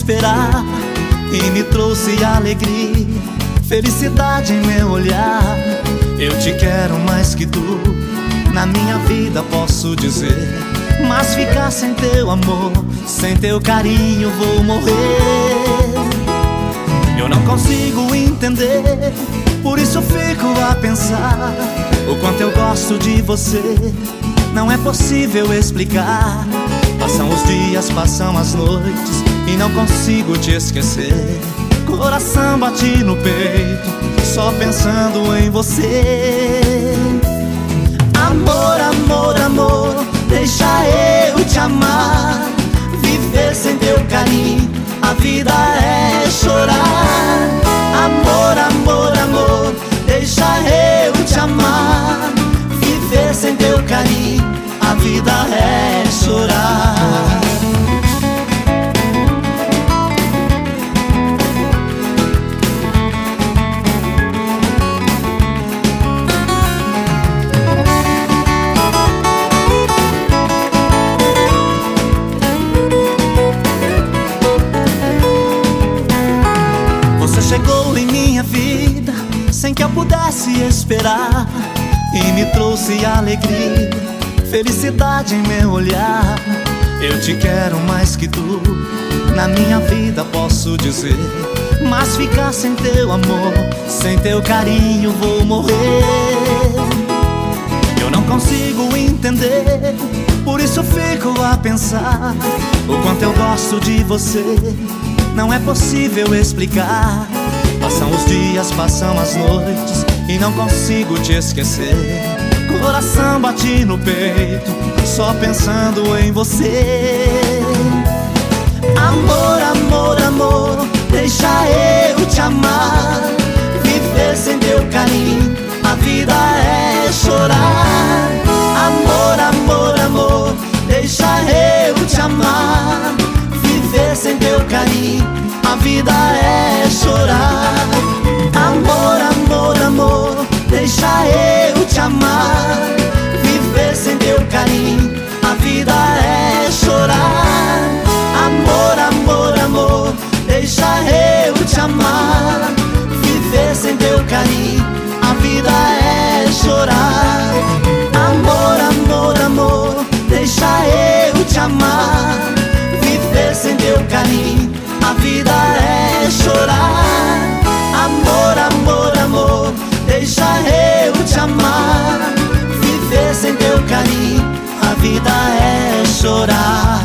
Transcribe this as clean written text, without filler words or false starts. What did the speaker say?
esperar e me trouxe alegria, felicidade em meu olhar. Eu te quero mais que tudo na minha vida, posso dizer. Mas ficar sem teu amor, sem teu carinho, vou morrer. Eu não consigo entender, por isso fico a pensar o quanto eu gosto de você. Não é possível explicar. Passam os dias, passam as noites e não consigo te esquecer. Coração bate no peito, só pensando em você. Amor, amor, amor, deixa eu te amar. Viver sem teu carinho, a vida é chorar. Amor, amor, amor, deixa eu te amar. Viver sem teu carinho, a vida é chorar. Você chegou em minha vida sem que eu pudesse esperar e me trouxe alegria, felicidade em meu olhar. Eu te quero mais que tudo na minha vida, posso dizer. Mas ficar sem teu amor, sem teu carinho, vou morrer. Eu não consigo entender, por isso fico a pensar o quanto eu gosto de você. Não é possível explicar. Passam os dias, passam as noites e não consigo te esquecer. Coração bate no peito, só pensando em você. Amor, amor, amor, deixa eu te amar. Viver sem teu carinho, a vida é chorar. Amor, amor, amor, deixa eu te amar. Viver sem teu carinho, a vida é chorar. Amor, amor, amor, deixa eu te amar. Viver sem teu carinho, a vida é chorar. Amor, amor, amor, deixa eu te amar. Viver sem teu carinho, a vida é chorar. Amor, amor, amor, deixa eu te amar. Viver sem teu carinho, a vida é chorar. Amor, amor, amor, deixa eu te amar. Viver sem teu carinho, a vida é chorar.